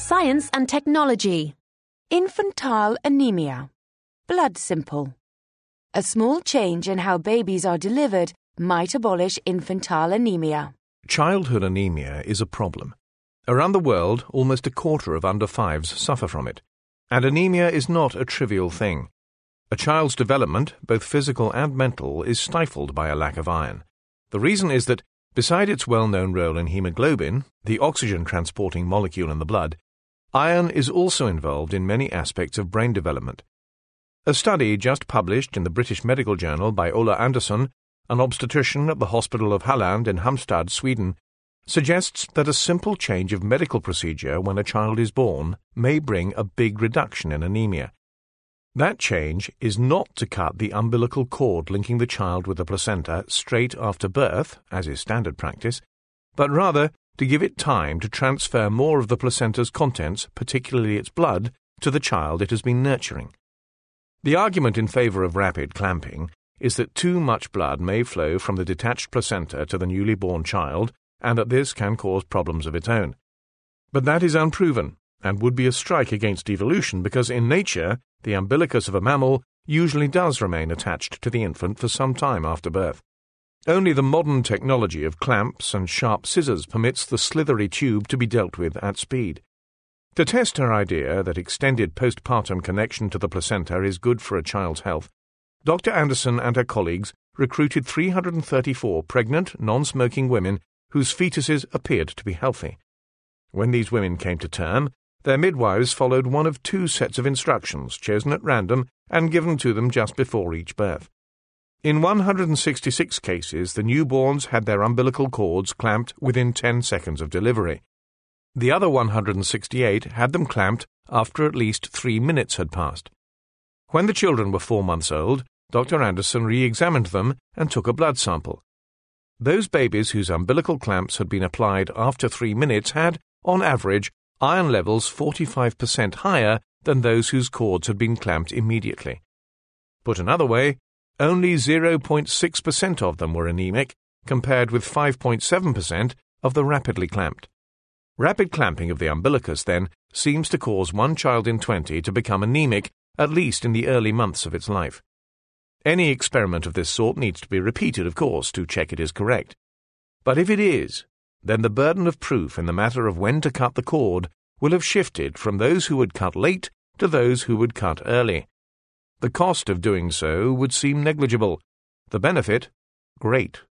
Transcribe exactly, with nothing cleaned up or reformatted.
Science and technology. Infantile anemia. Blood simple. A small change in how babies are delivered might abolish infantile anemia. Childhood anemia is a problem. Around the world, almost a quarter of under-fives suffer from it. And anemia is not a trivial thing. A child's development, both physical and mental, is stifled by a lack of iron. The reason is that, beside its well-known role in hemoglobin, the oxygen-transporting molecule in the blood, iron is also involved in many aspects of brain development. A study just published in the British Medical Journal by Ola Andersson, an obstetrician at the Hospital of Halland in Halmstad, Sweden, suggests that a simple change of medical procedure when a child is born may bring a big reduction in anemia. That change is not to cut the umbilical cord linking the child with the placenta straight after birth, as is standard practice, but rather to give it time to transfer more of the placenta's contents, particularly its blood, to the child it has been nurturing. The argument in favour of rapid clamping is that too much blood may flow from the detached placenta to the newly born child, and that this can cause problems of its own. But that is unproven, and would be a strike against evolution, because in nature, the umbilicus of a mammal usually does remain attached to the infant for some time after birth. Only the modern technology of clamps and sharp scissors permits the slithery tube to be dealt with at speed. To test her idea that extended postpartum connection to the placenta is good for a child's health, Doctor Andersson and her colleagues recruited three hundred thirty-four pregnant, non-smoking women whose fetuses appeared to be healthy. When these women came to term, their midwives followed one of two sets of instructions chosen at random and given to them just before each birth. In one hundred sixty-six cases, the newborns had their umbilical cords clamped within ten seconds of delivery. The other one hundred sixty-eight had them clamped after at least three minutes had passed. When the children were four months old, Doctor Andersson re-examined them and took a blood sample. Those babies whose umbilical clamps had been applied after three minutes had, on average, iron levels forty-five percent higher than those whose cords had been clamped immediately. Put another way, only zero point six percent of them were anemic, compared with five point seven percent of the rapidly clamped. Rapid clamping of the umbilicus, then, seems to cause one child in twenty to become anemic, at least in the early months of its life. Any experiment of this sort needs to be repeated, of course, to check it is correct. But if it is, then the burden of proof in the matter of when to cut the cord will have shifted from those who would cut late to those who would cut early. The cost of doing so would seem negligible. The benefit, great.